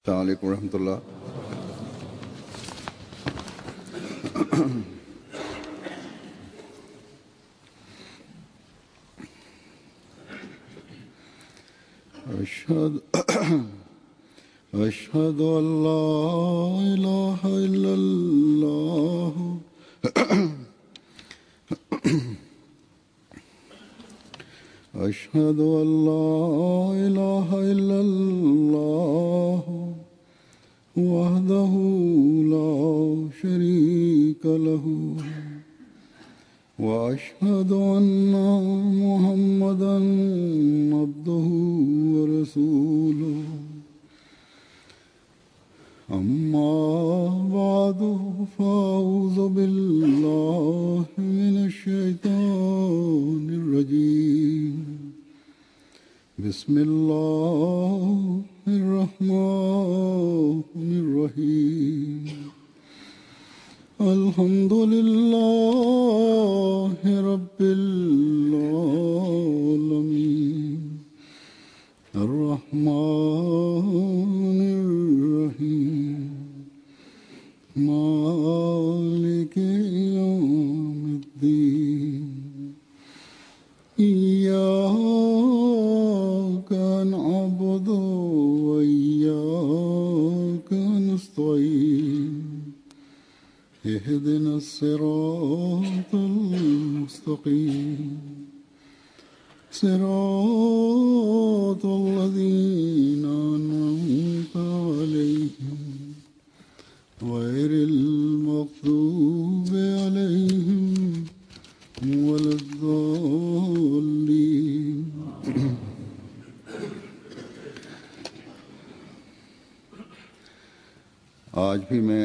अस्सलामु अलैकुम रहमतुल्लाह। अशहदु अल्ला इलाहा इल्लल्लाह अशहदु अल्ला इलाहा इल्लल्लाह वहदहु ला शरीका लहु व अशहदु अन्ना मुहम्मदन अब्दुहु व रसूलुहु अम्मा बादु फ़अऊज़ु बिल्लाहि मिनश शैतानिर रजीम बिस्मिल्लाहिर रहमानिर रहीम अल्हम्दुलिल्लाहि रब्बिल आलमीन अर्रहमानिर रहीम मालिकि यौमिद्दीन इय्याका नअबुदु व इय्याका नस्तईन इहदिनस सिरातल मुस्तक़ीम सिरातल लज़ीना अनअमता अलैहिम गैरिल मग़दूबि अलैहिम वलद्दाल्लीन। आज भी मैं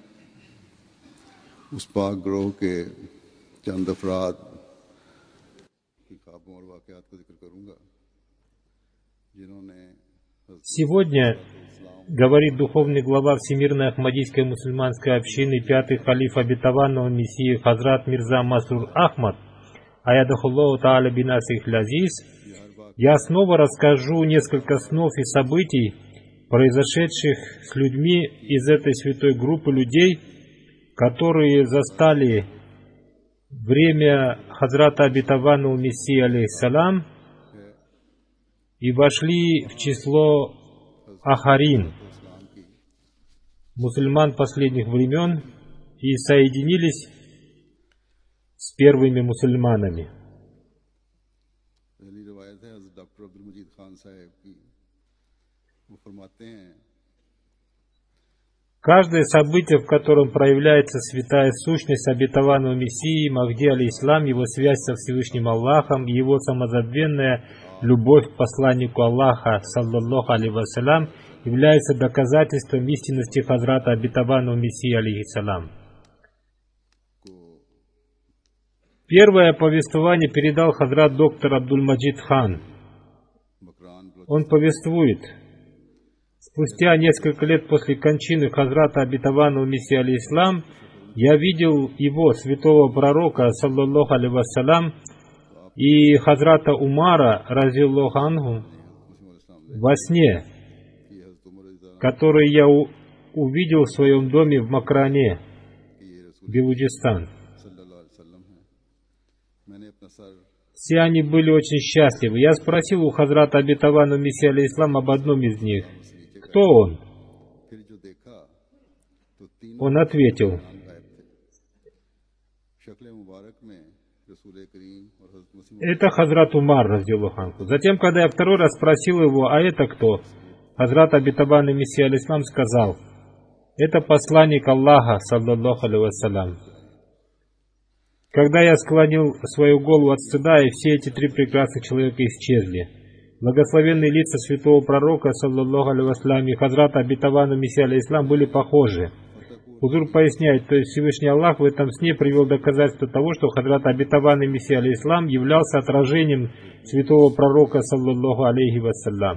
उस पाक ग्रोह के चंद अफराद की ख्वाबों और वाक़यात को जिक्र करूँगा जिन्होंने Сегодня, говорит духовный глава Всемирной Ахмадийской мусульманской общины, пятый халиф обетованного Мессии Хазрат Мирза Масрур Ахмад, аядахуллаху тааля бинасих лязиз, я снова расскажу несколько снов и событий, произошедших с людьми из этой святой группы людей, которые застали время Хазрата обетованного Мессии алейхиссалам и вошли в число ахарин, мусульман последних времен, и соединились с первыми мусульманами. Каждое событие, в котором проявляется святая сущность обетованного Мессии Махди алейхиссалам, его связь со Всевышним Аллахом, его самозабвенная любовь к посланнику Аллаха, саллаллаху алейхи вассалям, является доказательством истинности Хазрата обетованного Мессии алейхиссалам. Первое повествование передал Хазрат доктор Абдуль-Маджид хан. Он повествует: спустя несколько лет после кончины Хазрата обетованного Мессии алейхиссалам, я видел его, святого пророка, саллаллаху алейхи вассалям, и Хазрата Умара, разиллаху анху, во сне, который я увидел в своем доме в Макране, Белуджистан. Все они были очень счастливы. Я спросил у Хазрата обетованного Мессии алейхиссалам об одном из них. Кто он? Он ответил: это Хазрат Умар, разиллаху анху. Затем, когда я второй раз спросил его, а это кто? Хазрат обетованный Мессия алейхиссалам сказал: это посланник Аллаха, саллаллаху алейхи вассалям. Когда я склонил свою голову от стыда, и все эти три прекрасных человека исчезли. Благословенные лица святого пророка, саллаллаху алейхи вассалям, и Хазрата обетованного Мессия алейхиссалам были похожи. Хузур поясняет, то есть Всевышний Аллах в этом сне привел доказательство того, что Хазрат обетованный Мессия алейхиссалам являлся отражением святого пророка, саллаллаху алейхи вассалям.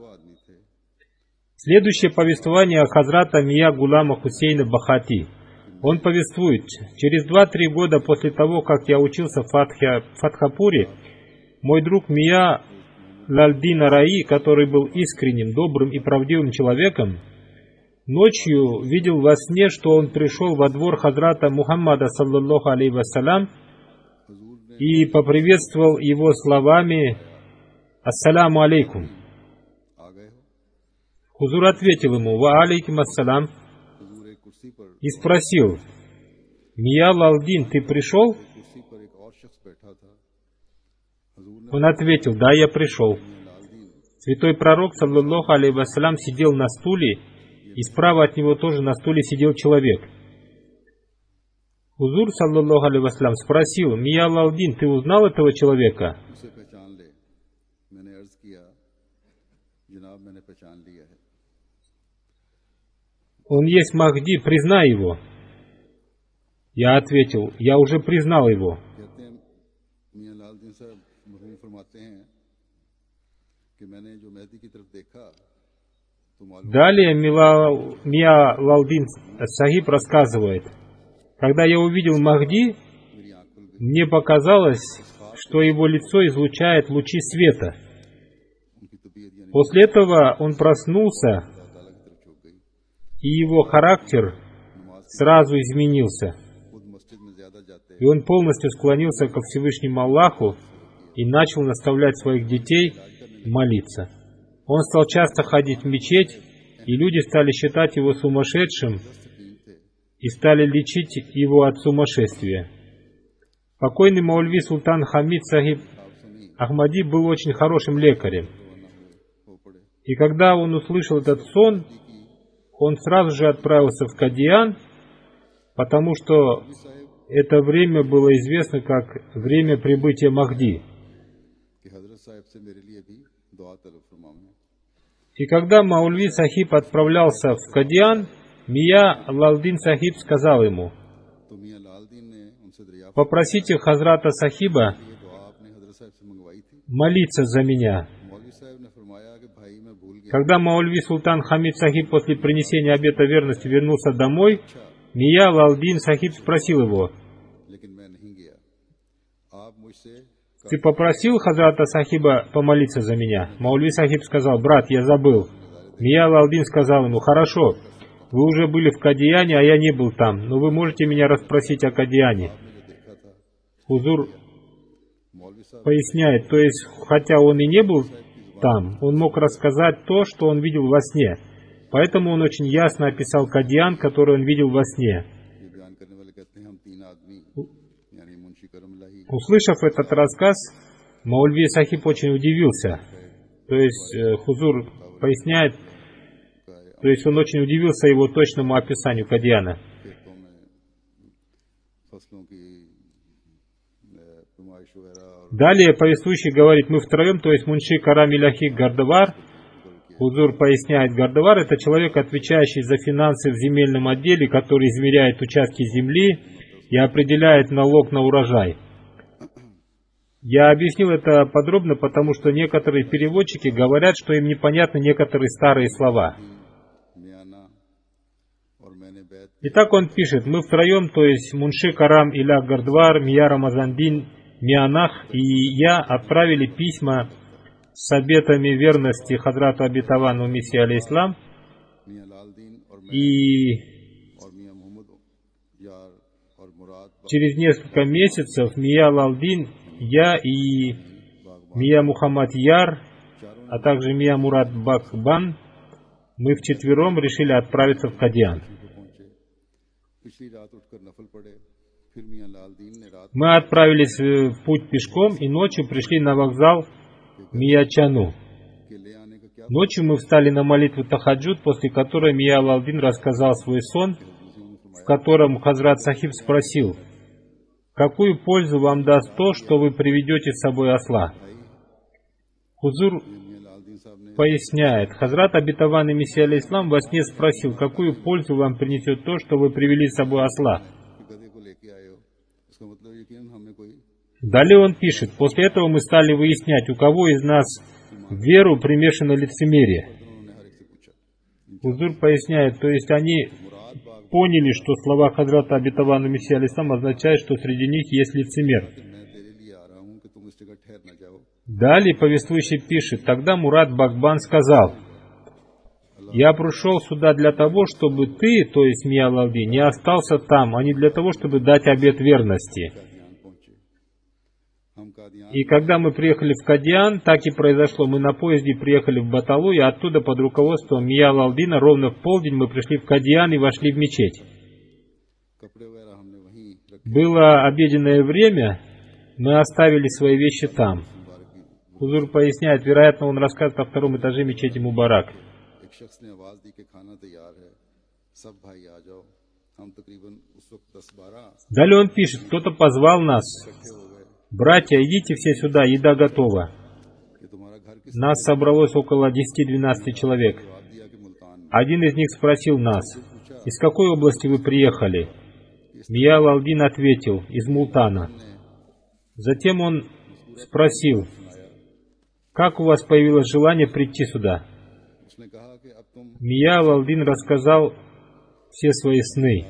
Следующее повествование о Хазрата Мия Гулама Хусейна Бахати. Он повествует: через 2-3 года после того, как я учился в Фатхапуре, мой друг Мия Лальдин Араи, который был искренним, добрым и правдивым человеком, ночью видел во сне, что он пришел во двор хазрата Мухаммада, саллаллаху алейхи вассалям, и поприветствовал его словами «Ассаляму алейкум». Хузур ответил ему «Ва алейкум ассалям» и спросил: «Мия Лалдин, ты пришел?» Он ответил: «Да, я пришел». Святой пророк, саллаллаху алейхи вассалям, сидел на стуле, и справа от него тоже на стуле сидел человек. Хузур, саллаллаху алейхи вассалям, спросил: «Мия Лалдин, ты узнал этого человека?» «Он есть Махди, признай его». Я ответил: «Я уже признал его». Далее Мия Лалдин Сахиб рассказывает: «Когда я увидел Махди, мне показалось, что его лицо излучает лучи света. После этого он проснулся, и его характер сразу изменился. И он полностью склонился ко Всевышнему Аллаху и начал наставлять своих детей молиться. Он стал часто ходить в мечеть, и люди стали считать его сумасшедшим и стали лечить его от сумасшествия». Покойный Маульви Султан Хамид Сахиб Ахмади был очень хорошим лекарем. И когда он услышал этот сон, он сразу же отправился в Кадиян, потому что это время было известно как время прибытия Махди. И когда Маульви Сахиб отправлялся в Кадиян, Мия Лалдин Сахиб сказал ему: «Попросите Хазрата Сахиба молиться за меня». Когда Маульви Султан Хамид Сахиб после принесения обета верности вернулся домой, Мия Лалдин Сахиб спросил его: «Ты попросил Хазрата Сахиба помолиться за меня?» Маульви Сахиб сказал: «Брат, я забыл». Мия Лалдин сказал ему: «Хорошо, вы уже были в Кадияне, а я не был там, но вы можете меня расспросить о Кадияне». Хузур поясняет, то есть, хотя он и не был там, он мог рассказать то, что он видел во сне. Поэтому он очень ясно описал Кадиян, который он видел во сне. Услышав этот рассказ, Маульви Сахиб очень удивился. То есть Хузур поясняет, то есть он очень удивился его точному описанию Кадияна. Далее повествующий говорит: «Мы втроем, то есть Мунши Карам Иляхи Гардавар». Хузур поясняет: Гардавар — это человек, отвечающий за финансы в земельном отделе, который измеряет участки земли и определяет налог на урожай. Я объяснил это подробно, потому что некоторые переводчики говорят, что им непонятны некоторые старые слова. Итак, он пишет: «Мы втроем, то есть Мунши Карам Илях Гардвар, Мия Рамазандин, Мианах и я отправили письма с обетами верности Хазрату Обетованному Мессии алейхиссалам, и через несколько месяцев Мия Лалдин, я и Мия Мухаммад Яр, а также Мия Мурад Бакбан, мы вчетвером решили отправиться в Кадиян. Мы отправились в путь пешком и ночью пришли на вокзал Мия-Чану. Ночью мы встали на молитву Тахаджуд, после которой Мия Лалдин рассказал свой сон, в котором Хазрат Сахиб спросил: «Какую пользу вам даст то, что вы приведете с собой осла?» Хузур поясняет: Хазрат Обетованный Мессия алейхиссалам во сне спросил: «Какую пользу вам принесет то, что вы привели с собой осла?» Далее он пишет: «После этого мы стали выяснять, у кого из нас в веру примешано лицемерие». Хузур поясняет, то есть они поняли, что слова Хазрата Обетованного Мессии алейхиссалам означают, что среди них есть лицемер. Далее повествующий пишет: «Тогда Мурад Бакбан сказал: Я пришел сюда для того, чтобы ты, то есть Мия Алалди, не остался там, а не для того, чтобы дать обет верности. И когда мы приехали в Кадиан, так и произошло. Мы на поезде приехали в Баталу, и оттуда под руководством Мия Алалдина ровно в полдень мы пришли в Кадиан и вошли в мечеть. Было обеденное время, мы оставили свои вещи там. Хузур поясняет, вероятно, он рассказывает о втором этаже мечети Мубарак. Далее он пишет, кто-то позвал нас. Братья, идите все сюда, еда готова. Нас собралось около 10-12 человек. Один из них спросил нас, из какой области вы приехали? Мия Алалдин ответил, из Мултана. Затем он спросил, как у вас появилось желание прийти сюда? Мия Алалдин рассказал все свои сны.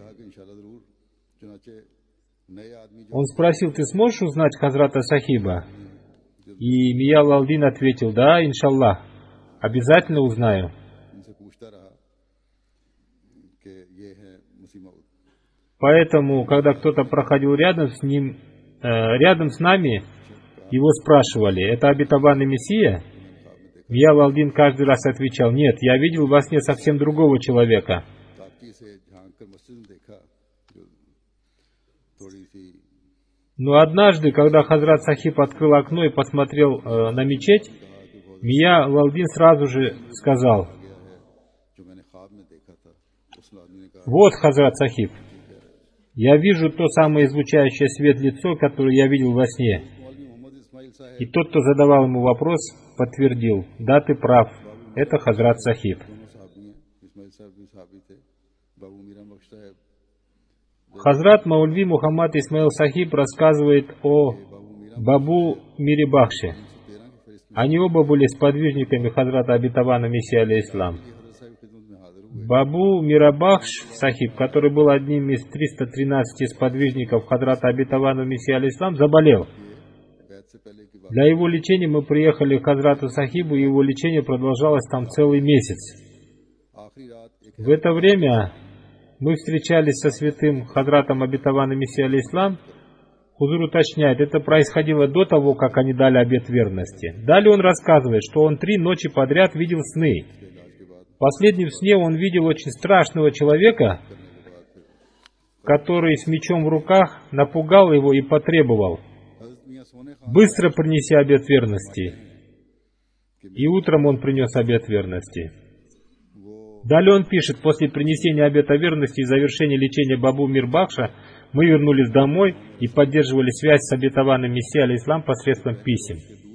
Он спросил, ты сможешь узнать Хазрата Сахиба? И Мия Алалдин ответил, да, иншаллах, обязательно узнаю. Поэтому, когда кто-то проходил рядом с ним, рядом с нами, его спрашивали, это обетованный Мессия? Мия Алалдин каждый раз отвечал, нет, я видел во сне совсем другого человека. Но однажды, когда Хазрат Сахиб открыл окно и посмотрел на мечеть, Мия Алалдин сразу же сказал, вот Хазрат Сахиб, я вижу то самое излучающее свет лицо, которое я видел во сне. И тот, кто задавал ему вопрос, подтвердил, да, ты прав, это Хазрат Сахиб. Хазрат Маульви Мухаммад Исмаил Сахиб рассказывает о Бабу Мире Бахше. Они оба были сподвижниками Хазрата Абитавана Мессии алейхиссалам. Бабу Мирабахш Сахиб, который был одним из 313 сподвижников Хазрата Абитавана Мессии алейхиссалам, заболел. Для его лечения мы приехали к Хазрату Сахибу, и его лечение продолжалось там целый месяц. В это время мы встречались со святым Хазратом Абитавана Мессии алейхиссалам. Хузур уточняет, это происходило до того, как они дали обет верности. Далее он рассказывает, что он 3 ночи подряд видел сны. В последнем сне он видел очень страшного человека, который с мечом в руках напугал его и потребовал, быстро принеси обет верности. И утром он принес обет верности. Далее он пишет, после принесения обета верности и завершения лечения Бабу Мирбахша, мы вернулись домой и поддерживали связь с обетованным Мессией алейхиссалам посредством писем.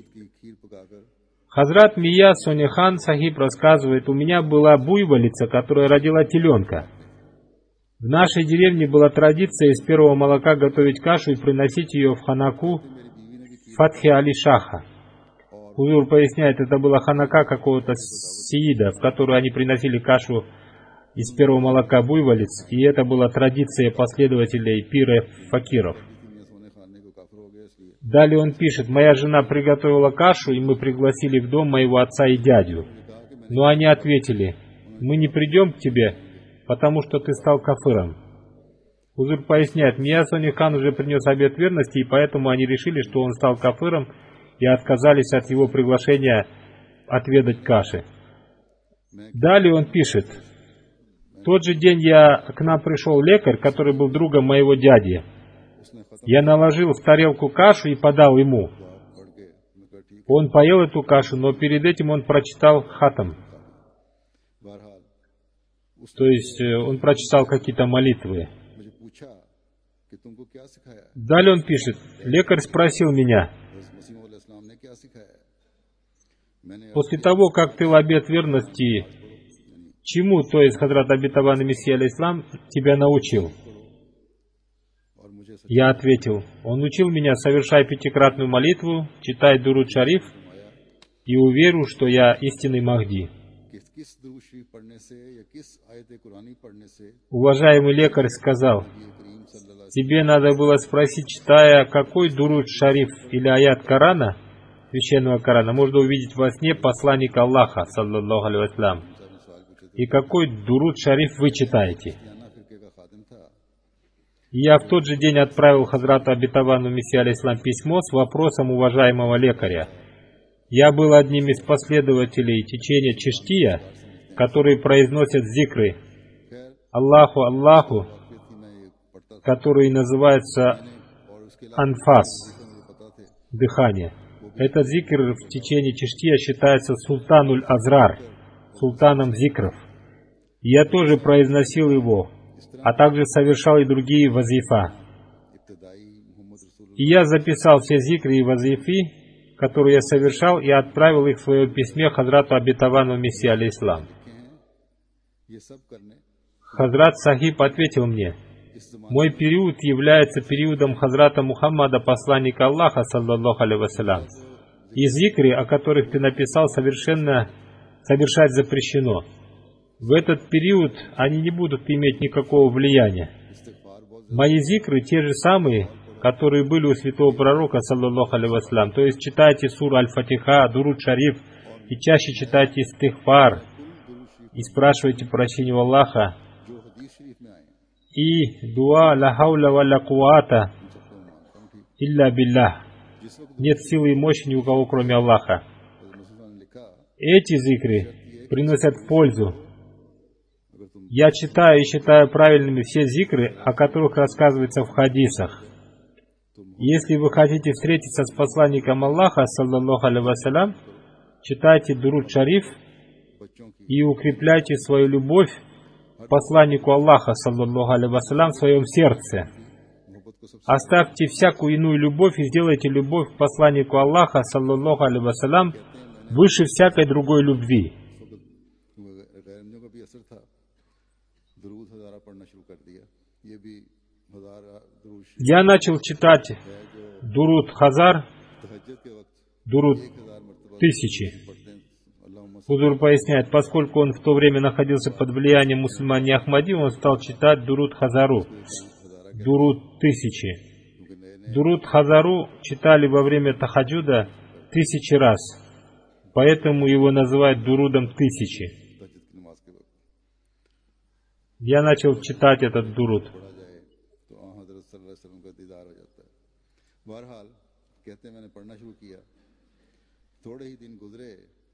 Хазрат Мия Сонихан Сахиб рассказывает, у меня была буйволица, которая родила теленка. В нашей деревне была традиция из первого молока готовить кашу и приносить ее в ханаку Фатхи Али Шаха. Хузур поясняет, это была ханака какого-то сиида, в которую они приносили кашу из первого молока буйволиц, и это была традиция последователей пира факиров. Далее он пишет, моя жена приготовила кашу, и мы пригласили в дом моего отца и дядю. Но они ответили, мы не придем к тебе, потому что ты стал кафиром. Хузур поясняет, Мия Сонихан уже принес обет верности, и поэтому они решили, что он стал кафиром, и отказались от его приглашения отведать каши. Далее он пишет, в тот же день к нам пришел лекарь, который был другом моего дяди. Я наложил в тарелку кашу и подал ему. Он поел эту кашу, но перед этим он прочитал хатам. То есть он прочитал какие-то молитвы. Далее он пишет, лекарь спросил меня, после того, как ты в обет верности, чему, то есть Хазрат Абитаван Мессия алейхиссалам, тебя научил? Я ответил, он учил меня, совершай 5-кратную молитву, читай Дуруд Шариф, и уверю, что я истинный Махди. Уважаемый лекарь сказал, тебе надо было спросить, читая какой Дуруд Шариф или аят Корана, священного Корана, можно увидеть во сне посланника Аллаха, саллаллаху алейхи вассалям. и какой дуруд шариф вы читаете. सूफियाना फिरके का खादिम था। И я в тот же день отправил Хазрату Абитавану Мессии алейхиссалам письмо с вопросом уважаемого лекаря. Я был одним из последователей течения Чиштия, которые произносят зикры Аллаху Аллаху, फिर थी मैं ये पढ़ता था которые называются और उसके अलावा анфас, मुझे पता थे дыхание. Этот зикр в течение Чиштия считается султануль Азрар, султаном зикров. И я тоже произносил его, а также совершал и другие вазифа. इब्तदाई मोहम्मद रसूल И я записал все зикры и вазифи, которые я совершал, и отправил их в своем письме Хазрату Абитавану Мессии алейхиссалам. के हैं ये सब करने Хазрат Сахиб ответил мне: इस जमाने мой период является периодом Хазрата Мухаммада, посланника Аллаха, саллаллаху алейхи вассалям. И зикры, о которых ты написал, совершать запрещено. В этот период они не будут иметь никакого влияния. इस्तिग़फ़ार बहुत Мои зикры те же самые, которые были у святого пророка, саллаллаху алейхи вассалям. То есть читайте сур Аль-Фатиха, Дуруд Шариф, и чаще читайте истигфар, и спрашивайте прощения у Аллаха, जो हदीस शरीफ में आए हैं и дуа ла хауля ва ла куата उन सबको मैं मानता हूँ ठीक илля биллах. जिस वक्त Нет силы и мощи ни у кого, кроме Аллаха. मुसलमान ने लिखा Эти зикры приносят пользу. अगर तुम Я читаю и считаю правильными все зикры, о которых рассказывается в хадисах. Если вы хотите встретиться с посланником Аллаха, саллаллаху алейхи вассалям, читайте Дуруд Шариф बच्चों की и укрепляйте свою любовь к посланнику Аллаха, саллаллаху алейхи вассалям, в своем сердце. मोहब्बत को सबसे Оставьте всякую иную любовь и сделайте любовь к посланнику Аллаха, саллаллаху алейхи вассалям, выше всякой другой любви. गैरमजों का भी असर था दरूद हज़ारा पढ़ना शुरू कर दिया ये भी हज़ारा दरूद Я начал читать है जो Дуруд Хазар, तहज्जुद के वक्त Дуруд 1000 मरतबा тысячи. पढ़ते हैं अल्लाहुम्मा Хузур поясняет, поскольку он в то время находился под влиянием мусульман Ахмади, он стал читать Дуруд Хазару, Дуруд тысячи. क्योंकि नए नए Дуруд Хазару читали во время тахаджуда 1000 раз, поэтому его называют Дурудом тысячи. तहज्जुद की नमाज के वक्त Я начал читать этот Дуруд. पढ़ा जाए तो हज़रत सल्लल्लाहु अलैहि वसल्लम का दीदार हो जाता है। बहरहाल कहते हैं मैंने पढ़ना शुरू किया थोड़े ही दिन गुजरे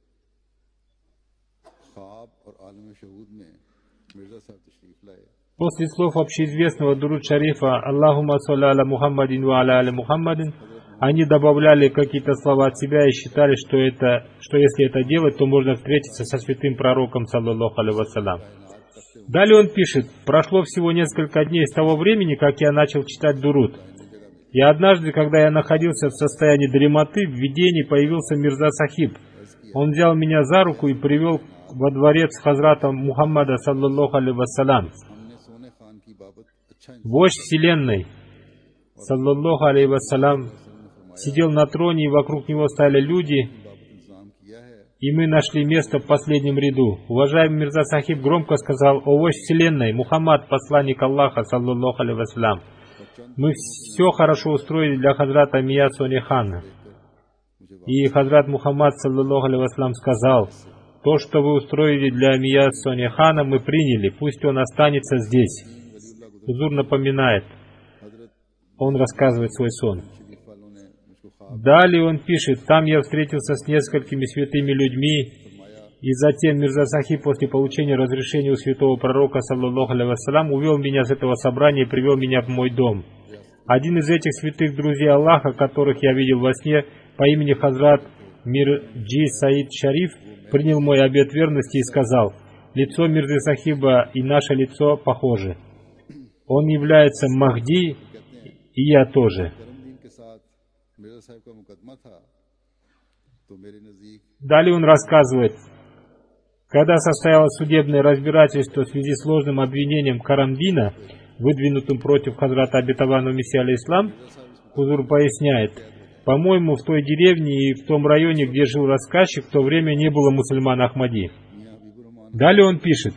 ख्वाब और आलम शहूद में मिर्ज़ा साहब तशरीफ लाए После слов общеизвестного Дуруд Шарифа «Аллахумма салли аля Мухаммадин ва аля али Мухаммадин», они добавляли какие-то слова от себя и считали, что если это делать, то можно встретиться со святым пророком, саллаллаху алейхи вассалям. Далее он пишет: прошло всего несколько дней с того времени, как я начал читать Дуруд. И однажды, когда я находился в состоянии дремоты, в видении появился Мирза Сахиб. Он взял меня за руку и привел во дворец Хазрата Мухаммада, саллаллаху алейхи вассалям. हमने सोने खान की बाबत अच्छा Вождь вселенной, саллаллаху алейхи вассалям, сидел на троне, и вокруг него стояли люди, बाबत इंतजाम किया है и мы нашли место в последнем ряду. Уважаемый Мирза Сахиб громко сказал: «О вождь вселенной, Мухаммад, посланник Аллаха, саллаллаху алейхи вассалям, мы все хорошо устроили для Хазрата Мия Сони Хана». И Хазрат Мухаммад, саллаллаху алейхи вассалям, сказал: «То, что вы устроили для Мия Сони Хана, мы приняли, пусть он останется здесь». Хузур напоминает, он рассказывает свой сон. शरीफ वालों ने मुझको ख्वाब Далее он пишет: «Там я встретился с несколькими святыми людьми, и затем Мирза Сахиб после получения разрешения у святого пророка, саллаллаху алейхи вассалям, увел меня с этого собрания и привел меня в мой дом. Один из этих святых друзей Аллаха, которых я видел во сне, по имени Хазрат Мирджи Саид Шариф, принял мой обет верности и сказал: лицо Мирзы Сахиба и наше лицо похожи. Он является Махди, и я тоже». करमदीन के साथ मिर्ज़ा साहब का मुकदमा था तो मेरे नज़दीक Далее он рассказывает: когда состоялось судебное разбирательство в связи с ложным обвинением Карамдина, выдвинутым против Хазрата Абитавану Мессии алейхиссалам, Хузур поясняет: по-моему, в той деревне и в том районе, где жил рассказчик, в то время не было мусульман Ахмади. मियाँ हबीबुर रहमान Далее он пишет: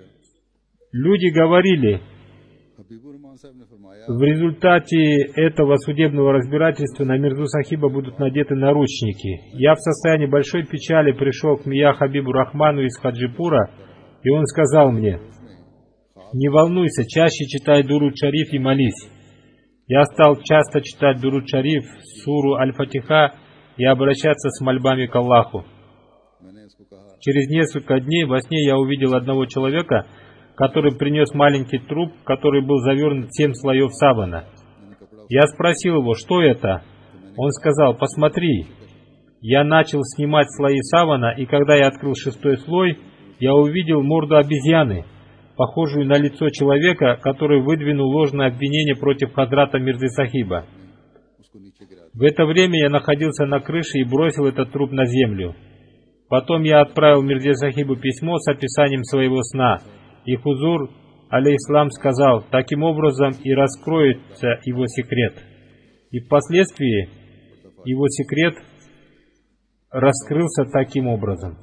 люди говорили, हबीबुर रहमान साहब ने फरमाया в результате этого судебного разбирательства на Мирзу Сахиба будут надеты наручники. Я в состоянии большой печали пришел к Мия Хабибу Рахману из Хаджипура И он сказал мне: «Не волнуйся, чаще читай Дуруд Шариф и молись». Я стал часто читать Дуруд Шариф, суру Аль-Фатиха и обращаться с мольбами к Аллаху. Через несколько дней во сне я увидел одного человека, который принес маленький труп, который был завернут в 7 слоев савана. Я спросил его, что это? Он сказал: «Посмотри». Я начал снимать слои савана, и когда я открыл 6-й слой, я увидел морду обезьяны, похожую на лицо человека, который выдвинул ложное обвинение против Хазрата Мирзы Сахиба. В это время я находился на крыше и бросил этот труп на землю. Потом я отправил Мирзе Сахибу письмо с описанием своего сна, и Хузур, алейхиссалам, сказал: таким образом и раскроется его секрет. И впоследствии его секрет раскрылся таким образом.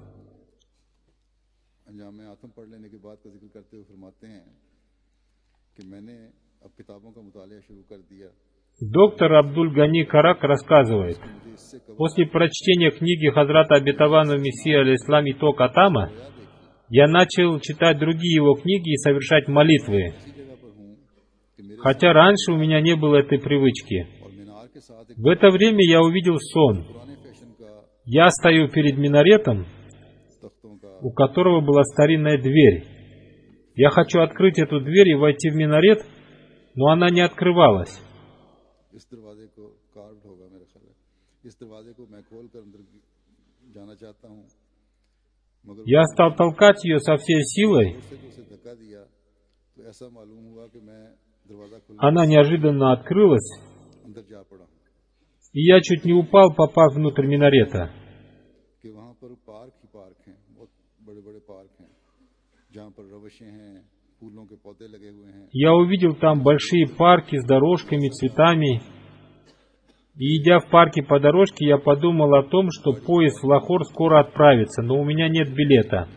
Доктор Абдуль-Гани Карак рассказывает: после прочтения книги Хазрата Обетованного Мессии алейхиссалам «Итог Атама» я начал читать другие его книги и совершать молитвы, хотя раньше у меня не было этой привычки. В это время я увидел сон. Я стою перед минаретом, у которого была старинная дверь. Я хочу открыть эту дверь и войти в минарет, но она не открывалась. Я стал толкать ее со всей силой. Она неожиданно открылась, и я чуть не упал, попав внутрь минарета. Я увидел там большие парки с дорожками, цветами. И идя в парке по дорожке, я подумал о том, что поезд в Лахор скоро отправится, но у меня нет билета.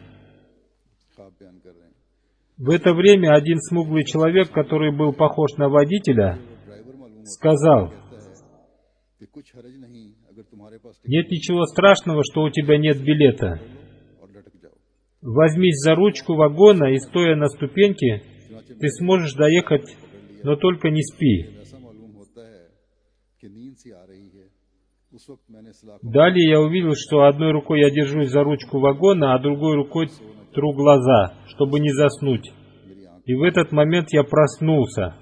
В это время один смуглый человек, который был похож на водителя, сказал: «Нет ничего страшного, что у тебя нет билета. Возьмись за ручку вагона и, стоя на ступеньке, ты сможешь доехать, но только не спи». Далее я увидел, что одной рукой я держусь за ручку вагона, а другой рукой тру глаза, чтобы не заснуть. И в этот момент я проснулся.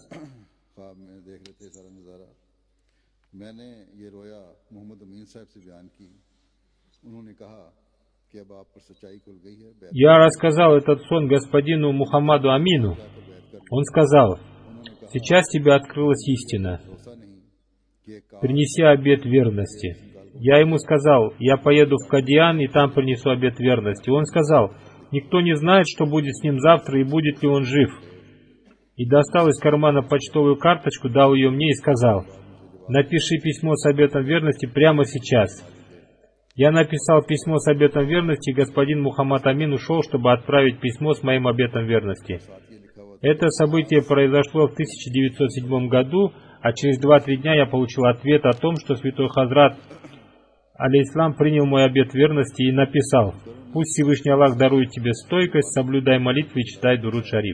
Я рассказал этот сон господину Мухаммаду Амину. Он сказал: «Сейчас тебе открылась истина. Принеси обет верности». Я ему сказал: «Я поеду в Кадиан и там принесу обет верности». Он сказал: «Никто не знает, что будет с ним завтра и будет ли он жив». И достал из кармана почтовую карточку, дал ее мне и сказал: «Напиши письмо с обетом верности прямо сейчас». Я написал письмо с обетом верности, и господин Мухаммад Амин ушел, чтобы отправить письмо с моим обетом верности. Это событие произошло в 1907 году, а через 2-3 дня я получил ответ о том, что святой Хазрат алейхиссалам принял мой обет верности и написал: «Пусть Всевышний Аллах дарует тебе стойкость, соблюдай молитвы и читай Дуруд Шариф».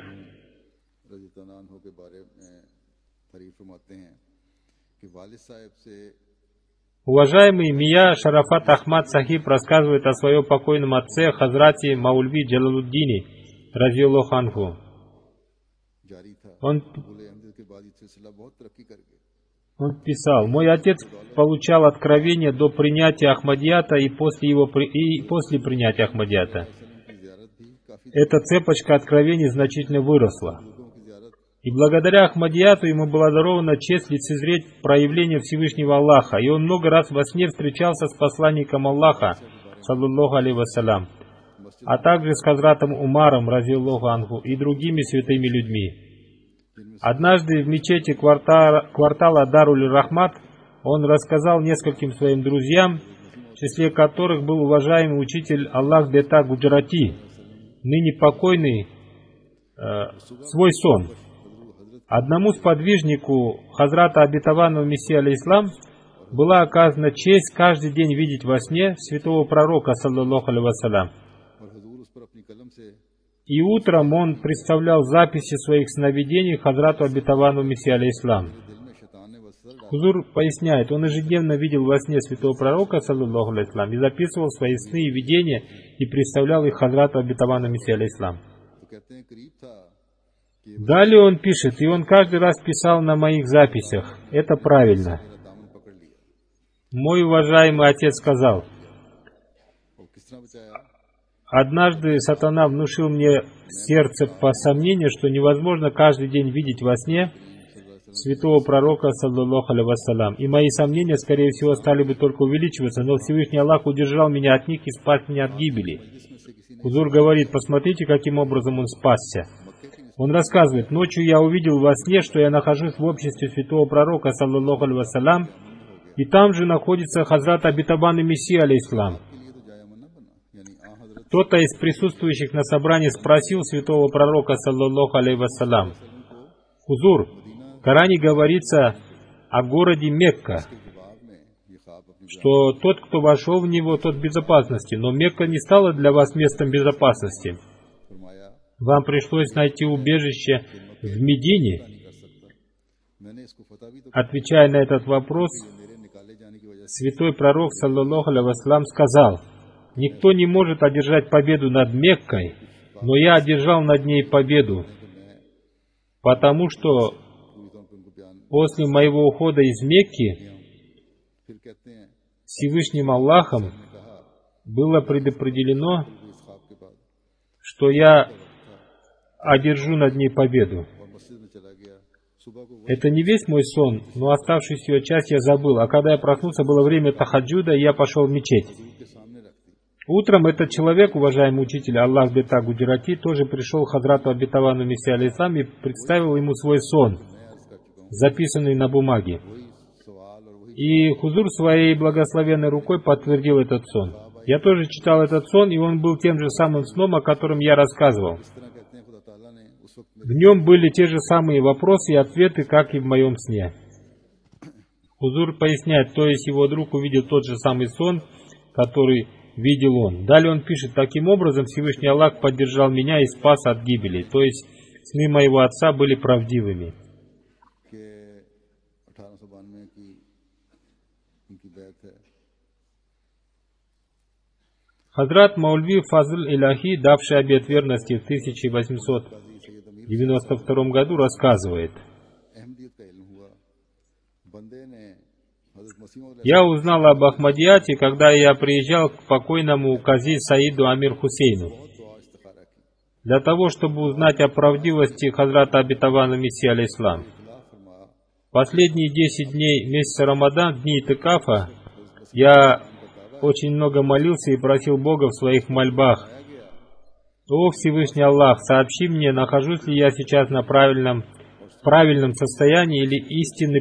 Уважаемый Мия Шарафат Ахмад Сахиб рассказывает о своем покойном отце Хазрате Маульви Джалалуддине, разъяллаху анху. Он писал: «Мой отец получал откровение до принятия Ахмадията и после принятия Ахмадията. Эта цепочка откровений значительно выросла. И благодаря Ахмадияту ему была дарована честь лицезреть проявление Всевышнего Аллаха, и он много раз во сне встречался с посланником Аллаха, саллаллаху алейхи вассалям, а также с Хазратом Умаром, разъяллаху анху, и другими святыми людьми. Однажды в мечети квартала Даруль-Рахмат он рассказал нескольким своим друзьям, в числе которых был уважаемый учитель Аллах Бета Гуджарати, ныне покойный, свой сон. Одному сподвижнику Хазрата Обетованного Мессии алейхиссалам была оказана честь каждый день видеть во сне святого пророка, саллаллаху алейхи вассалям. И утром он представлял записи своих сновидений Хазрату Обетованному Мессии алейхиссалам. Хузур поясняет, он ежедневно видел во сне святого пророка, саллаллаху алейхиссалам, и записывал свои сны и видения, и представлял их Хазрату Обетованному Мессии алейхиссалам. Далее он пишет, и он каждый раз писал на моих записях. Это правильно. Мой уважаемый отец сказал, однажды сатана внушил мне в сердце по сомнению, что невозможно каждый день видеть во сне святого пророка, саллаллаху алейхи вассалям. И мои сомнения, скорее всего, стали бы только увеличиваться, но Всевышний Аллах удержал меня от них и спас меня от гибели. Хузур говорит, посмотрите, каким образом он спасся. Он рассказывает, ночью я увидел во сне, что я нахожусь в обществе святого пророка, саллаллаху алейхи вассалям, и там же находится Хазрат Обетованный Мессия алейхиссалам. Кто-то из присутствующих на собрании спросил святого пророка, саллаллаху алейхи вассалям, Хузур, в Коране говорится о городе Мекка, что тот, кто вошел в него, тот в безопасности, но Мекка не стала для вас местом безопасности. Вам пришлось найти убежище в Медине. Отвечая на этот вопрос, святой пророк, саллаллаху алейхи вассалям, сказал, никто не может одержать победу над Меккой, но я одержал над ней победу, потому что после моего ухода из Мекки Всевышним Аллахом было предопределено, что я одержу над ней победу. Это не весь мой сон, но оставшуюся ее часть я забыл, а когда я проснулся, было время тахаджуда, и я пошел в мечеть. Утром этот человек, уважаемый учитель Аллах Бета Гуджарати, тоже пришел к Хазрату Обетованному Мессии алейхиссалам и представил ему свой сон, записанный на бумаге. И Хузур своей благословенной рукой подтвердил этот сон. Я тоже читал этот сон, и он был тем же самым сном, о котором я рассказывал. В нем были те же самые вопросы и ответы, как и в моем сне. Хузур поясняет, то есть его друг увидел тот же самый сон, который видел он. Далее он пишет, таким образом Всевышний Аллах поддержал меня и спас от гибели. То есть сны моего отца были правдивыми. Хазрат Маульви Фазл Иляхи, давший обет верности в 1892 году, рассказывает, я узнал об Ахмадияте, когда я приезжал к покойному Кази Саиду Амир Хусейну. Для того, чтобы узнать о правдивости Хазрата Обетованного Мессии алейхиссалам. Последние 10 дней месяца Рамадан, дни Итикафа, я очень много молился и просил Бога в своих мольбах. О Всевышний Аллах, сообщи мне, нахожусь ли я сейчас на правильном состоянии или истинны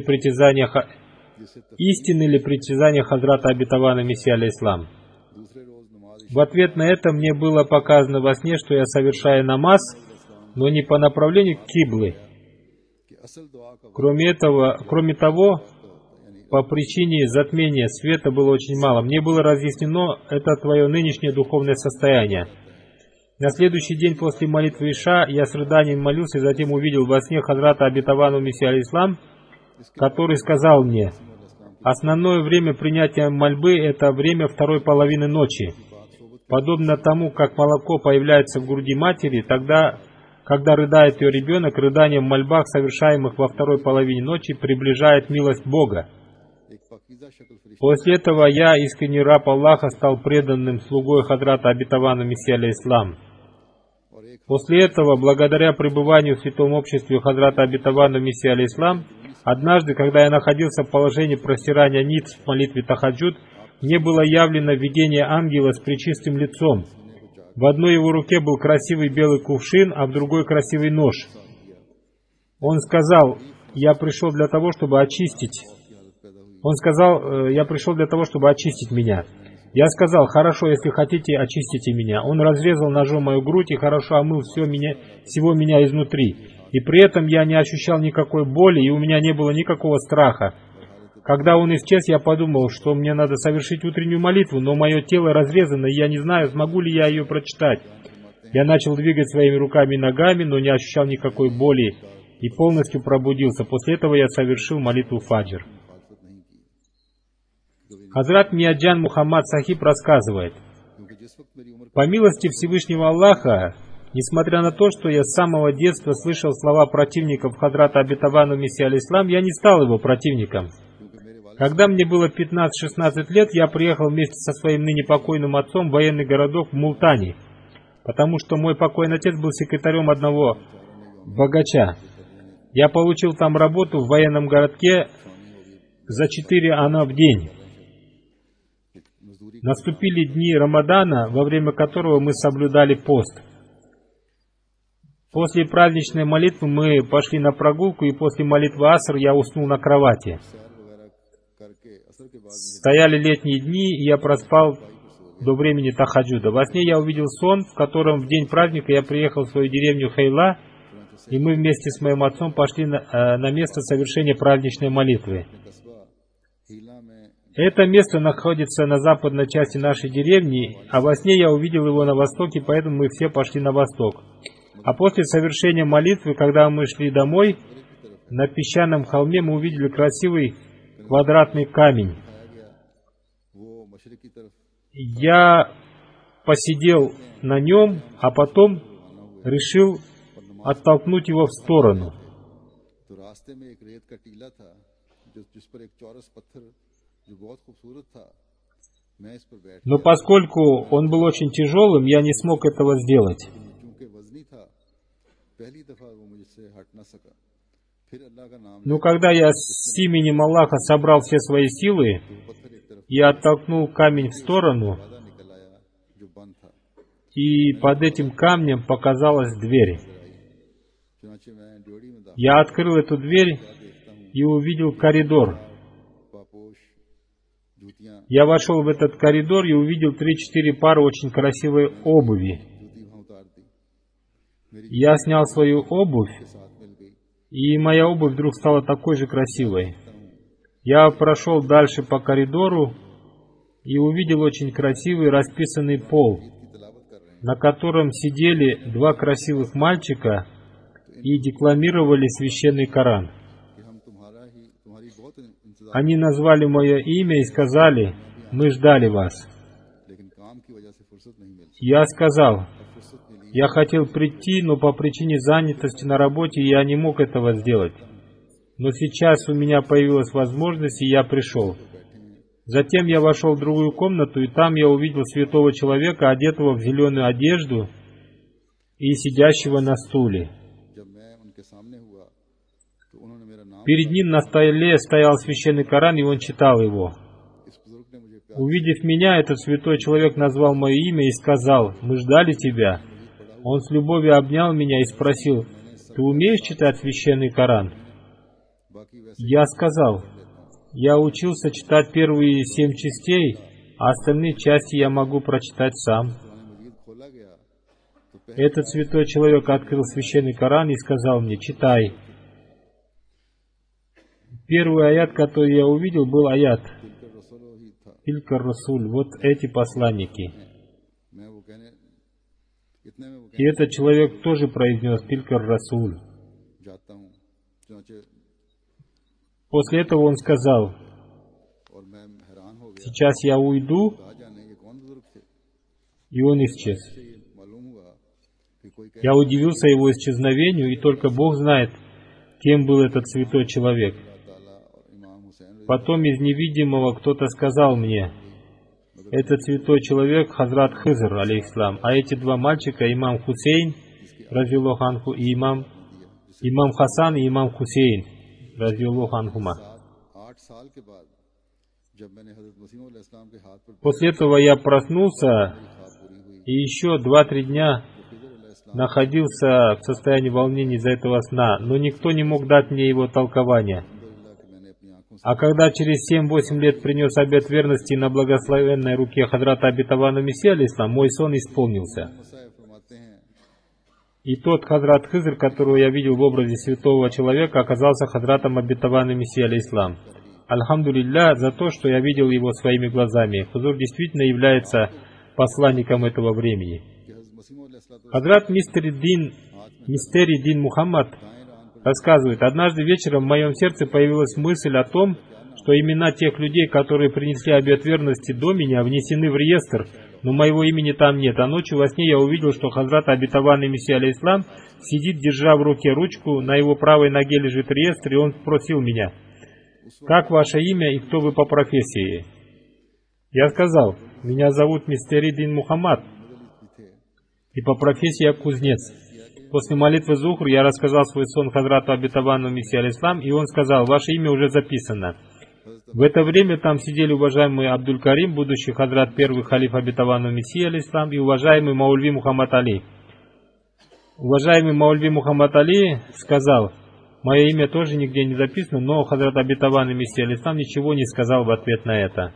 ли притязания Хазрата Обетованного Мессии алейхиссалам. В ответ на это мне было показано во сне, что я совершаю намаз, но не по направлению к киблы. Кроме того, по причине затмения света было очень мало. Мне было разъяснено, это твое нынешнее духовное состояние. На следующий день после молитвы Иша я с рыданием молился и затем увидел во сне Хазрата Обетованного Мессии алейхиссалам, который сказал мне, основное время принятия мольбы – это время второй половины ночи. Подобно тому, как молоко появляется в груди матери, тогда, когда рыдает ее ребенок, рыдание в мольбах, совершаемых во второй половине ночи, приближает милость Бога. После этого я, искренний раб Аллаха, стал преданным слугой Хазрата Обетованного Мессии алейхиссалам. После этого, благодаря пребыванию в святом обществе Хазрата Обетованного Мессии алейхиссалам, однажды, когда я находился в положении простирания ниц в молитве Тахаджуд, мне было явлено видение ангела с пречистым лицом. В одной его руке был красивый белый кувшин, а в другой красивый нож. Он сказал, я пришел для того, чтобы очистить меня. Я сказал, хорошо, если хотите, очистите меня. Он разрезал ножом мою грудь и хорошо омыл всего меня изнутри. И при этом я не ощущал никакой боли, и у меня не было никакого страха. Когда он исчез, я подумал, что мне надо совершить утреннюю молитву, но мое тело разрезано, и я не знаю, смогу ли я ее прочитать. Я начал двигать своими руками и ногами, но не ощущал никакой боли и полностью пробудился. После этого я совершил молитву фаджр. Хазрат Миаджан Мухаммад Сахиб рассказывает: по милости Всевышнего Аллаха, несмотря на то, что я с самого детства слышал слова противников Хазрата Обетованного Мессии алейхиссалам, я не стал его противником. Когда мне было 15-16 лет, я приехал вместе со своим ныне покойным отцом в военный городок в Мултане, потому что мой покойный отец был секретарем одного богача. Я получил там работу в военном городке за 4 ана в день. Наступили дни Рамадана, во время которого мы соблюдали пост. После праздничной молитвы мы пошли на прогулку, и после молитвы Аср я уснул на кровати. Стояли летние дни, и я проспал до времени тахаджуда. Во сне я увидел сон, в котором в день праздника я приехал в свою деревню Хейла, и мы вместе с моим отцом пошли на место совершения праздничной молитвы. Это место находится на западной части нашей деревни, а во сне я увидел его на востоке, поэтому мы все пошли на восток. А после совершения молитвы, когда мы шли домой, на песчаном холме мы увидели красивый квадратный камень. Я посидел на нем, а потом решил оттолкнуть его в сторону. Но поскольку он был очень тяжелым, я не смог этого сделать. Но когда я с именем Аллаха собрал все свои силы, я оттолкнул камень в сторону, и под этим камнем показалась дверь. Я открыл эту дверь и увидел коридор. Я вошел в этот коридор и увидел 3-4 пары очень красивой обуви. Я снял свою обувь, и моя обувь вдруг стала такой же красивой. Я прошел дальше по коридору и увидел очень красивый расписанный пол, на котором сидели 2 красивых мальчика и декламировали священный Коран. Они назвали мое имя и сказали: «Мы ждали вас». Я сказал: «Я хотел прийти, но по причине занятости на работе я не мог этого сделать. Но сейчас у меня появилась возможность, и я пришел». Затем я вошел в другую комнату, и там я увидел святого человека, одетого в зеленую одежду и сидящего на стуле. Перед ним на столе стоял священный Коран, и он читал его. Увидев меня, этот святой человек назвал мое имя и сказал: «Мы ждали тебя». Он с любовью обнял меня и спросил: «Ты умеешь читать священный Коран?» Я сказал: «Я учился читать первые 7 частей, а остальные части я могу прочитать сам». Этот святой человек открыл священный Коран и сказал мне: «Читай». Первый аят, который я увидел, был аят «Тилка Расуль», вот эти посланники. И этот человек тоже произнес «Тилка Расуль». После этого он сказал: «Сейчас я уйду», и он исчез. Я удивился его исчезновению, и только Бог знает, кем был этот святой человек. Потом из невидимого кто-то сказал мне: «Этот святой человек Хазрат Хизр, алейхиссалам, а эти 2 мальчика, имам Хусейн, разъяллаху анху, и имам Хасан и имам Хусейн, разъяллаху анхума». После этого я проснулся и еще 2-3 дня находился в состоянии волнения из-за этого сна, но никто не мог дать мне его толкования. А когда через 7-8 лет принес обет верности на благословенной руке Хазрата Обетованного Мессии алейхиссалам, мой сон исполнился. И тот Хазрат Хизр, которого я видел в образе святого человека, оказался Хазратом Обетованным Мессии алейхиссалам. Альхамдулилля за то, что я видел его своими глазами. Хузур действительно является посланником этого времени. Хазрат Мистери Дин Мухаммад рассказывает: однажды вечером в моем сердце появилась мысль о том, что имена тех людей, которые принесли обет верности до меня, внесены в реестр, но моего имени там нет. А ночью во сне я увидел, что Хазрат обетованный Мессия алейхиссалам сидит, держа в руке ручку, на его правой ноге лежит реестр, и он спросил меня: «Как ваше имя и кто вы по профессии?» Я сказал: «Меня зовут Мистери Дин Мухаммад, и по профессии я кузнец». После молитвы Зухр я рассказал свой сон Хазрату обетованному Мессии алейхиссалам, и он сказал: «Ваше имя уже записано». В это время там сидели уважаемый Абдуль-Карим, будущий Хазрат первый халиф обетованного Мессии алейхиссалам, и уважаемый Маульви Мухаммад Али. Уважаемый Маульви Мухаммад Али сказал: «Мое имя тоже нигде не записано», но Хазрат обетованный Мессия алейхиссалам ничего не сказал в ответ на это.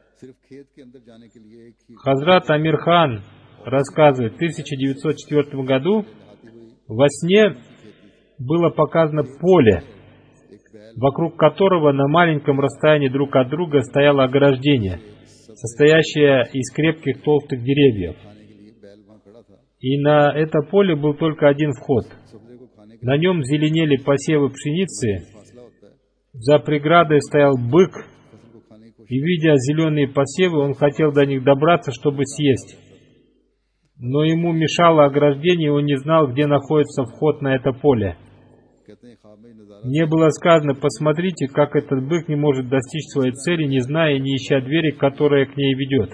Хазрат Амир Хан рассказывает: в 1904 году во сне было показано поле, вокруг которого на маленьком расстоянии друг от друга стояло ограждение, состоящее из крепких толстых деревьев. И на это поле был только один вход. На нем зеленели посевы пшеницы, за преградой стоял бык, и, видя зеленые посевы, он хотел до них добраться, чтобы съесть. Но ему мешало ограждение, и он не знал, где находится вход на это поле. Мне было сказано: посмотрите, как этот бык не может достичь своей цели, не зная и не ища двери, которая к ней ведет.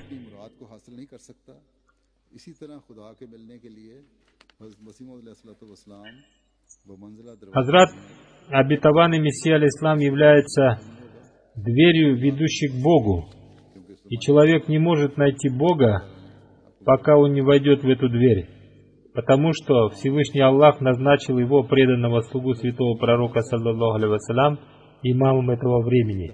Хазрат обетованный Мессия алейхиссалам является дверью, ведущей к Богу, и человек не может найти Бога, пока он не войдет в эту дверь, потому что Всевышний Аллах назначил его преданного слугу святого пророка, саллаллаху алейхи вассалям, имамом этого времени.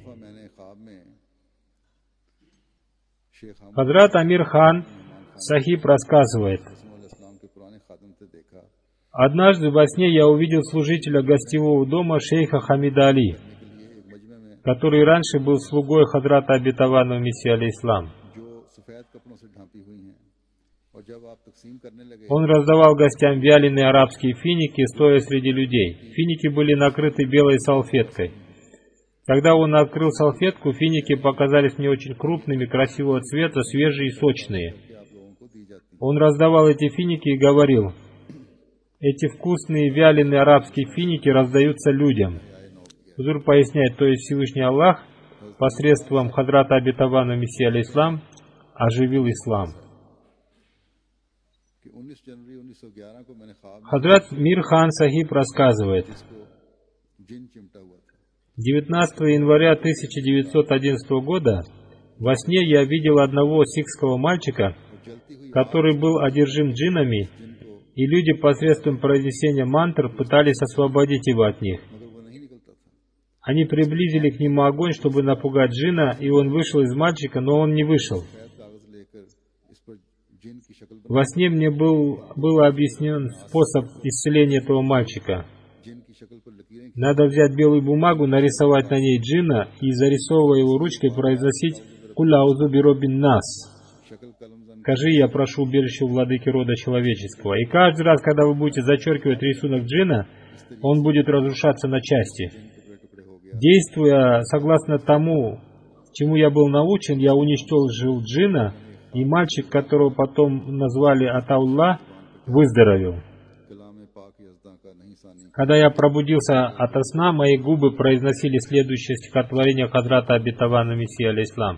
Хазрат Амир Хан Сахиб рассказывает: однажды во сне я увидел служителя гостевого дома шейха Хамида Али, который раньше был слугой Хазрата обетованного Мессии алейхиссалам. Он раздавал гостям вяленые арабские финики, стоя среди людей. Финики были накрыты белой салфеткой. Когда он открыл салфетку, финики показались мне очень крупными, красивого цвета, свежие и сочные. Он раздавал эти финики и говорил: эти вкусные вяленые арабские финики раздаются людям. Хузур поясняет, то есть Всевышний Аллах посредством Хазрата обетованного Мессии алейхиссалам оживил ислам. Хазрат Мир Хан Сахиб рассказывает: 19 января 1911 года во сне я видел одного сикхского мальчика, который был одержим джиннами, и люди посредством произнесения мантр пытались освободить его от них. Они приблизили к нему огонь, чтобы напугать джинна, и он вышел из мальчика, но он не вышел. Во сне мне был объяснен способ исцеления этого мальчика. Надо взять белую бумагу, нарисовать на ней джинна и, зарисовывая его ручкой, произносить «Куль аузу би роббин нас». «Скажи, я прошу убежище у владыки рода человеческого». И каждый раз, когда вы будете зачеркивать рисунок джинна, он будет разрушаться на части. Действуя согласно тому, чему я был научен, я уничтожил джинна, и мальчик, которого потом назвали Атаулла, выздоровел. Когда я пробудился ото сна, мои губы произносили следующее стихотворение Хазрата обетованного Мессии алейхиссалам.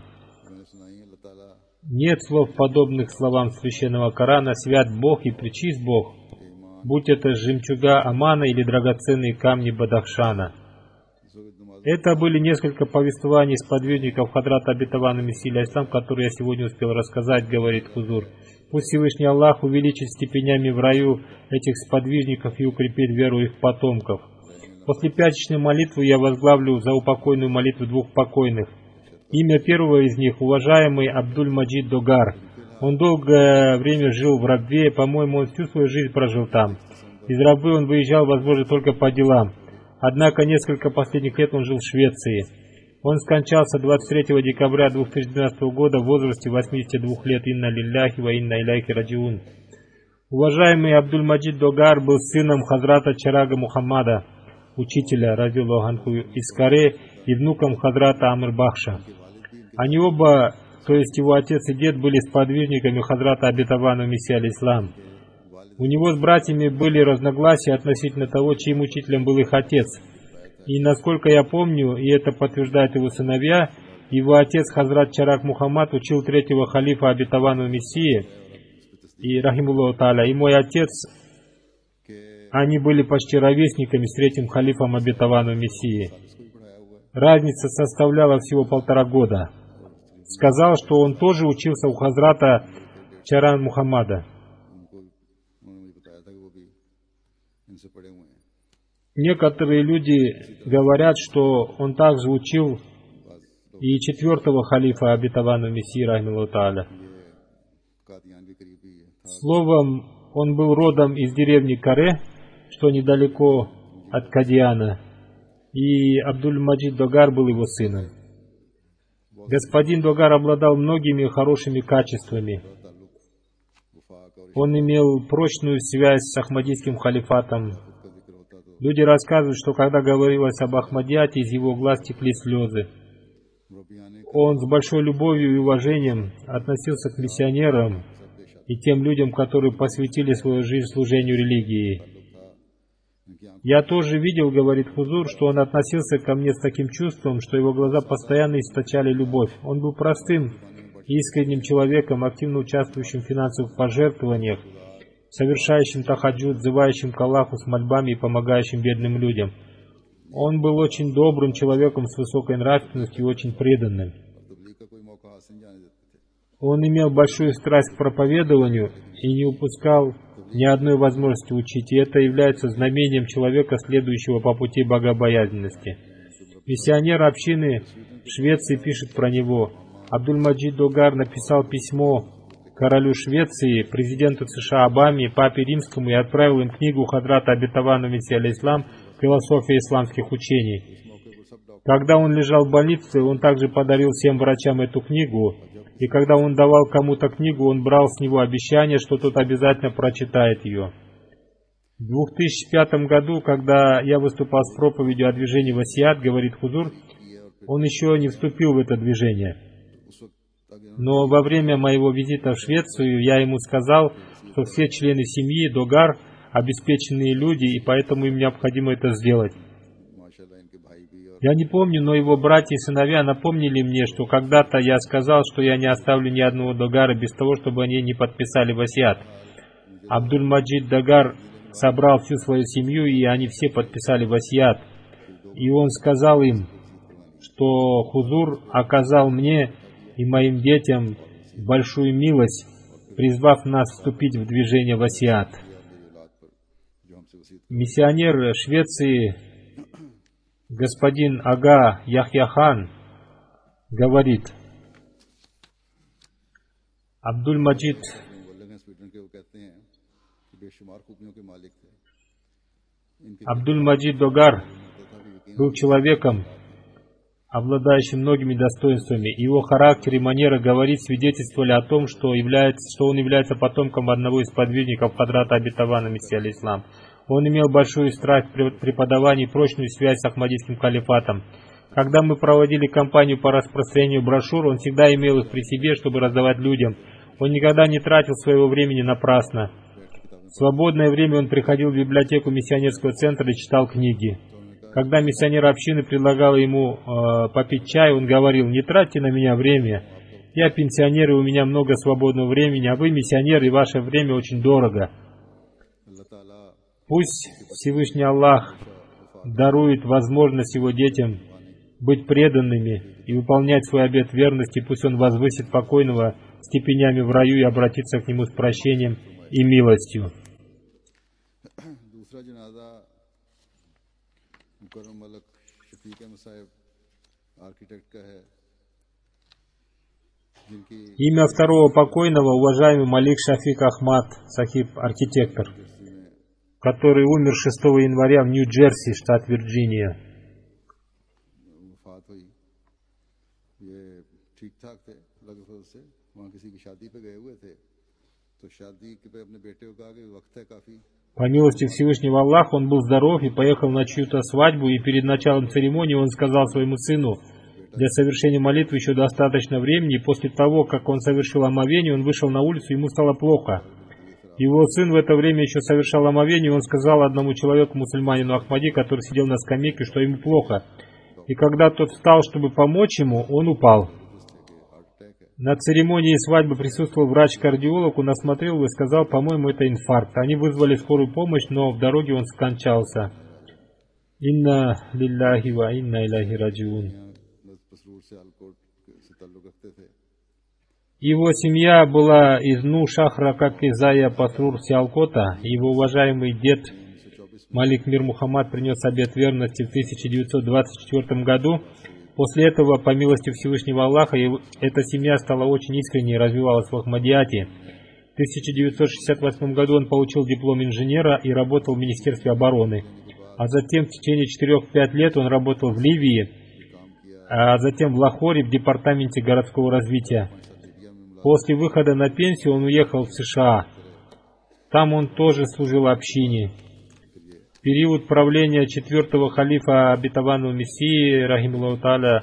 Нет слов, подобных словам священного Корана: свят Бог и пречист Бог, будь это жемчуга Амана или драгоценные камни Бадахшана. Это были несколько повествований сподвижников Хазрата обетованного Мессии алейхиссалам, которые я сегодня успел рассказать, говорит Хузур. Пусть Всевышний Аллах увеличит степенями в раю этих сподвижников и укрепит веру их потомков. После пятничной молитвы я возглавлю заупокойную молитву двух покойных. Имя первого из них — уважаемый Абдуль-Маджид Догар. Он долгое время жил в рабве, по-моему, он всю свою жизнь прожил там. Из рабвы он выезжал, возможно, только по делам. Однако несколько последних лет он жил в Швеции. Он скончался 23 декабря 2012 года в возрасте 82 лет. Инна лилляхи ва инна иляйхи раджиун. Уважаемый Абдуль-Маджид Догар был сыном Хазрата Чарага Мухаммада, учителя, радиаллаху анху, из Каре, и внуком Хазрата Амр Бахша. Они оба, то есть его отец и дед, были сподвижниками Хазрата обетованного Мессии алейхиссалам. У него с братьями были разногласия относительно того, чьим учителем был их отец. И насколько я помню, и это подтверждают его сыновья, его отец Хазрат Чарак Мухаммад учил третьего халифа обетованного Мессии, и рахимуллаху тааля, и мой отец, они были почти ровесниками с третьим халифом обетованного Мессии. Разница составляла всего 1,5 года. Сказал, что он тоже учился у Хазрата Чаран Мухаммада. Некоторые люди говорят, что он также учил и четвертого халифа обетованного Мессии, рахимуллаху тааля. Словом, он был родом из деревни Каре, что недалеко от Кадиана, и Абдуль-Маджид Догар был его сыном. Господин Догар обладал многими хорошими качествами. Он имел прочную связь с Ахмадийским халифатом. Люди рассказывают, что когда говорилось об Ахмадияте, из его глаз текли слезы. Он с большой любовью и уважением относился к миссионерам и тем людям, которые посвятили свою жизнь служению религии. Я тоже видел, говорит Хузур, что он относился ко мне с таким чувством, что его глаза постоянно источали любовь. Он был простым и искренним человеком, активно участвующим в финансовых пожертвованиях, совершающим тахаджуд, взывающим к Аллаху с мольбами и помогающим бедным людям. Он был очень добрым человеком с высокой нравственностью и очень преданным. Он имел большую страсть к проповедованию и не упускал ни одной возможности учить, и это является знамением человека, следующего по пути богобоязненности. Миссионер общины в Швеции пишет про него. Абдуль-Маджид Догар написал письмо королю Швеции, президенту США Обаме, папе римскому и отправил им книгу Хазрата обетованного Мессии алейхиссалам «Философия исламских учений». Когда он лежал в больнице, он также подарил всем врачам эту книгу, и когда он давал кому-то книгу, он брал с него обещание, что тот обязательно прочитает ее. В 2005 году, когда я выступал с проповедью о движении Васият, говорит Хузур, он еще не вступил в это движение. Но во время моего визита в Швецию я ему сказал, что все члены семьи Догар обеспеченные люди, и поэтому им необходимо это сделать. Я не помню, но его братья и сыновья напомнили мне, что когда-то я сказал, что я не оставлю ни одного Догара без того, чтобы они не подписали васият. Абдуль-Маджид Догар собрал всю свою семью, и они все подписали васият. И он сказал им, что Хузур оказал мне и моим детям большую милость, призвав нас вступить в движение васият. Миссионер Швеции господин Ага Яхьяхан говорит, Абдуль-Маджид Догар был человеком, обладающим многими достоинствами. Его характер и манера говорить свидетельствовали о том, что он является потомком одного из подвижников Хазрата обетованного Мессии алейхиссалам. Он имел большую страсть при преподавании и прочную связь с Ахмадийским халифатом. Когда мы проводили кампанию по распространению брошюр, он всегда имел их при себе, чтобы раздавать людям. Он никогда не тратил своего времени напрасно. В свободное время он приходил в библиотеку миссионерского центра и читал книги. Когда миссионер общины предлагал ему попить чай, он говорил: «Не тратьте на меня время. Я пенсионер, и у меня много свободного времени, а вы миссионер, и ваше время очень дорого». Пусть Всевышний Аллах дарует возможность его детям быть преданными и выполнять свой обет верности, пусть он возвысит покойного степенями в раю и обратится к нему с прощением и милостью. Имя второго покойного — уважаемый Малик Шафик Ахмад Сахиб, архитектор, который умер 6 января в Нью-Джерси, штат Вирджиния. तो शादी के पे अपने बेटे को कहा कि वक्त है काफी। По милости Всевышнего Аллаха он был здоров и поехал на чью-то свадьбу, и перед началом церемонии он сказал своему сыну: для совершения молитвы еще достаточно времени, и после того, как он совершил омовение, он вышел на улицу, ему стало плохо. Его сын в это время еще совершал омовение, и он сказал одному человеку, мусульманину Ахмади, который сидел на скамейке, что ему плохо. И когда тот встал, чтобы помочь ему, он упал. На церемонии свадьбы присутствовал врач-кардиолог, он осмотрел его и сказал: по-моему, это инфаркт. Они вызвали скорую помощь, но в дороге он скончался. Инна лилляхи ва инна иляйхи раджиун. Его семья была из Шахра Какизая Пасрур Сиалкота. Его уважаемый дед Малик Мир Мухаммад принес обет верности в 1924 году. После этого, по милости Всевышнего Аллаха, эта семья стала очень искренней и развивалась в Ахмадияте. В 1968 году он получил диплом инженера и работал в Министерстве обороны. А затем в течение 4-5 лет он работал в Ливии, а затем в Лахоре в департаменте городского развития. После выхода на пенсию он уехал в США. Там он тоже служил общине. В период правления 4-го халифа обетованного Мессии, рахималлаху тааля,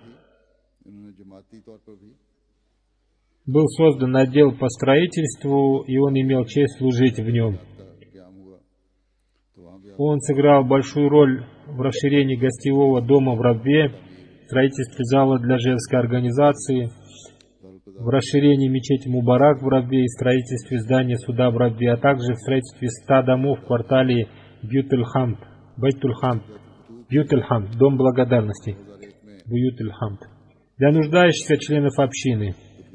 был создан отдел по строительству, и он имел честь служить в нем. Он сыграл большую роль в расширении гостевого дома в Рабве, в строительстве зала для женской организации, в расширении мечети Мубарак в Рабве и строительстве здания суда в Рабве, а также в строительстве 100 домов в квартале Бьют-эль-Хамд, Бьют-эль-Хамд, дом благодарности, Бьют-эль-Хамд, для нуждающихся членов общины.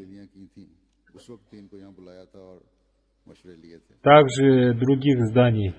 Также других зданий.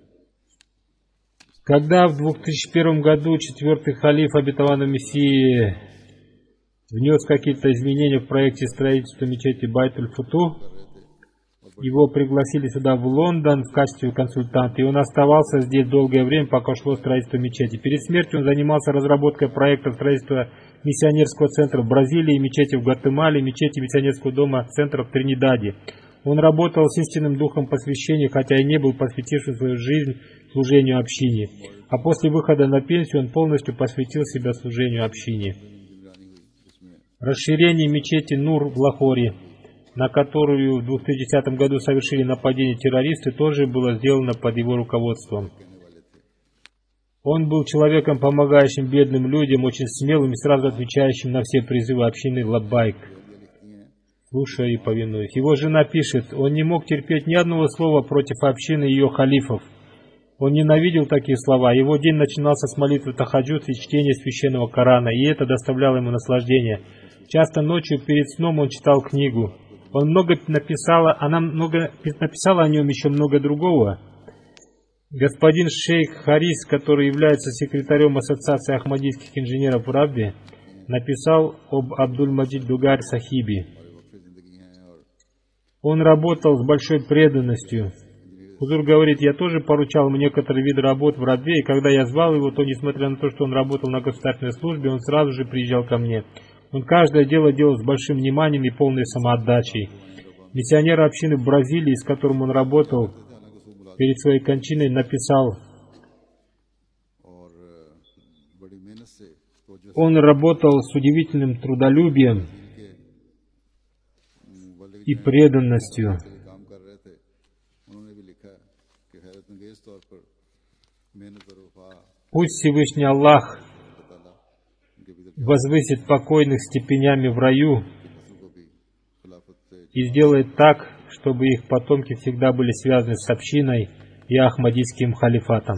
Когда в 2001 году 4-й халиф обетованного Мессии внес какие-то изменения в проекте строительства мечети Байт-эль-Футух, его пригласили сюда в Лондон в качестве консультанта, и он оставался здесь долгое время, пока шло строительство мечети. Перед смертью он занимался разработкой проекта строительства миссионерского центра в Бразилии, мечети в Гватемале, мечети миссионерского дома центра в Тринидаде. Он работал с истинным духом посвящения, хотя и не был посвятившим свою жизнь служению общине. А после выхода на пенсию он полностью посвятил себя служению общине. Расширение мечети Нур в Лахоре, на которую в 2010 году совершили нападение террористы, тоже было сделано под его руководством. Он был человеком, помогающим бедным людям, очень смелым и сразу отвечающим на все призывы общины Лаббайк. Слушаю и повинуюсь. Его жена пишет: он не мог терпеть ни одного слова против общины и ее халифов. Он ненавидел такие слова. Его день начинался с молитвы тахаджуд и чтения священного Корана, и это доставляло ему наслаждение. Часто ночью перед сном он читал книгу. Она много написала о нем еще много другого. Господин шейх Харис, который является секретарем Ассоциации ахмадийских инженеров в Раббе, написал об Абдуль-Маджид Дугарь Сахиби. Он работал с большой преданностью. Хузур говорит: я тоже поручал ему некоторые виды работ в Раббе, и когда я звал его, то, несмотря на то, что он работал на государственной службе, он сразу же приезжал ко мне. Он каждое дело делал с большим вниманием и полной самоотдачей. Миссионер общины в Бразилии, с которым он работал, перед своей кончиной написал: он работал с удивительным трудолюбием и преданностью. Пусть Всевышний Аллах возвысит покойных степенями в раю и сделает так, чтобы их потомки всегда были связаны с общиной и ахмадийским халифатом.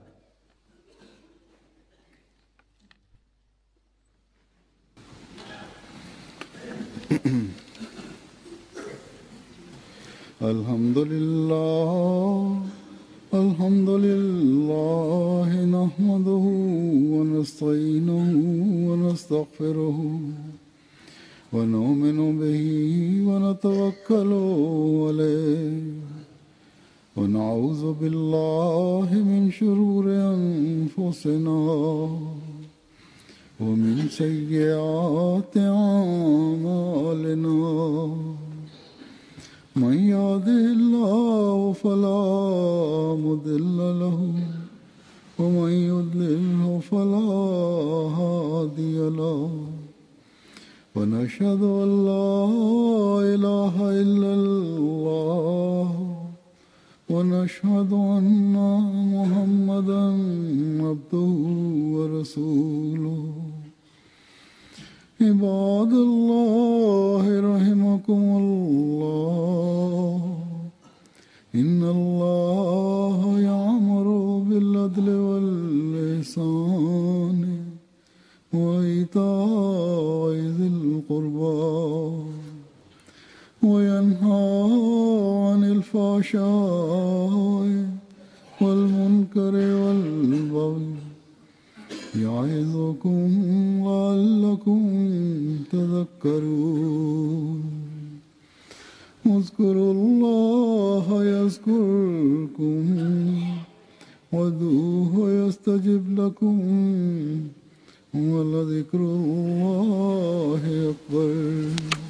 Alhamdulillah, nahmaduhu wa nasta'inuhu wa nastaghfiruhu wa nu'minu bihi wa natawakkalu alayhi wa na'udhu billahi min shururi anfusina wa min sayyiati a'malina. من يهده الله فلا مضل له ومن يضلله فلا هادي له ونشهد أن لا إله إلا الله ونشهد أن محمدا عبده ورسوله عباد الله رحمكم الله إن الله يأمر بالعدل والإحسان وإيتاء ذي القربى وينهى عن الفحشاء والمنكر والبغي يعظكم لعلكم تذكرون اذكروا الله يذكركم وادعوه يستجب لكم ولذكر الله أكبر